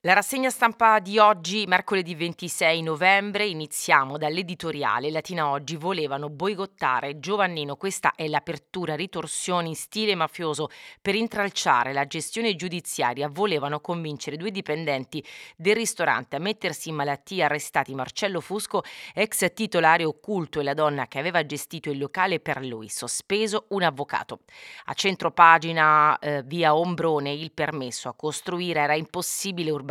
La rassegna stampa di oggi, mercoledì 26 novembre, iniziamo dall'editoriale. Latina Oggi volevano boicottare Giovannino, questa è l'apertura, ritorsioni in stile mafioso per intralciare la gestione giudiziaria. Volevano convincere due dipendenti del ristorante a mettersi in malattia, arrestati Marcello Fusco, ex titolare occulto, e la donna che aveva gestito il locale per lui, sospeso un avvocato. A centro pagina, via Ombrone, il permesso a costruire era impossibile urbanistica,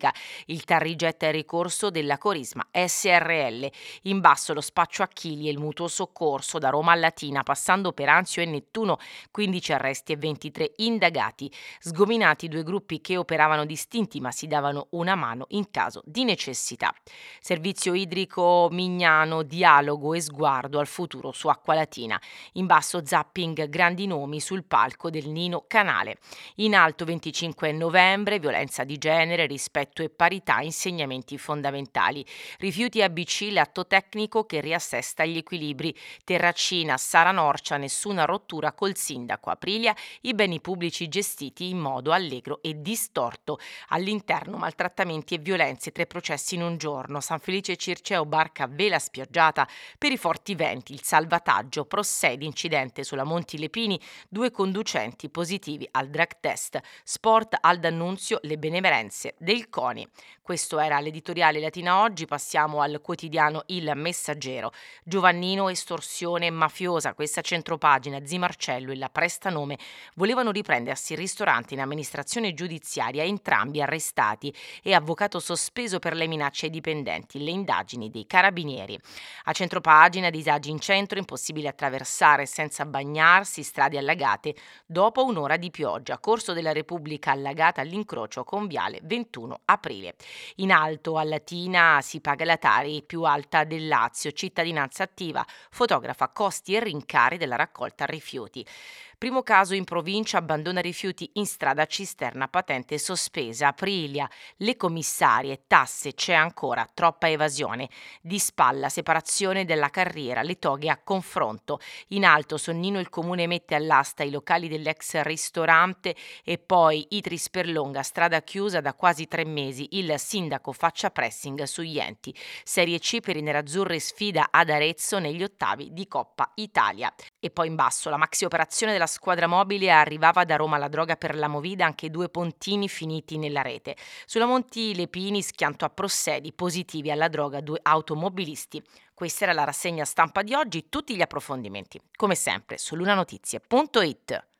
il TAR getta il ricorso della Corisma SRL. In basso lo spaccio a chili e il mutuo soccorso da Roma a Latina, passando per Anzio e Nettuno, 15 arresti e 23 indagati. Sgominati due gruppi che operavano distinti ma si davano una mano in caso di necessità. Servizio idrico Mignano, dialogo e sguardo al futuro su Acqua Latina. In basso zapping, grandi nomi sul palco del Nino Canale. In alto 25 novembre, violenza di genere, rispetto e parità, insegnamenti fondamentali. Rifiuti ABC, l'atto tecnico che riassesta gli equilibri. Terracina, Sara Norcia, nessuna rottura col sindaco. Aprilia, i beni pubblici gestiti in modo allegro e distorto. All'interno maltrattamenti e violenze, 3 processi in un giorno. San Felice Circeo, barca a vela spiaggiata per i forti venti. Il salvataggio, Prossedi, incidente sulla Monti Lepini, 2 conducenti positivi al drug test. Sport, al D'Annunzio, le benemerenze del CONI. Questo era l'editoriale Latina Oggi. Passiamo al quotidiano Il Messaggero. Giovannino, estorsione mafiosa, questa centropagina. Zi Marcello e la prestanome volevano riprendersi il ristorante in amministrazione giudiziaria, entrambi arrestati, e avvocato sospeso per le minacce ai dipendenti. Le indagini dei carabinieri. A centropagina, disagi in centro, impossibile attraversare senza bagnarsi, strade allagate dopo un'ora di pioggia. Corso della Repubblica allagata all'incrocio con viale 21 aprile. In alto a Latina si paga la Tari più alta del Lazio, cittadinanza attiva, fotografa costi e rincari della raccolta rifiuti. Primo caso in provincia, abbandona rifiuti in strada, cisterna, patente sospesa. Aprilia, le commissarie, tasse, c'è ancora troppa evasione. Di spalla, separazione della carriera, le toghe a confronto. In alto, Sonnino, il comune mette all'asta i locali dell'ex ristorante, e poi Itris per Longa, strada chiusa da quasi 3 mesi, il sindaco faccia pressing sugli enti. Serie C per i nerazzurri, sfida ad Arezzo negli ottavi di Coppa Italia. E poi in basso, la maxi operazione della squadra mobile, arrivava da Roma la droga per la Movida, anche 2 pontini finiti nella rete. Sulla Monti Lepini, schianto a Prossedi, positivi alla droga 2 automobilisti. Questa era la rassegna stampa di oggi, tutti gli approfondimenti come sempre su lunanotizie.it.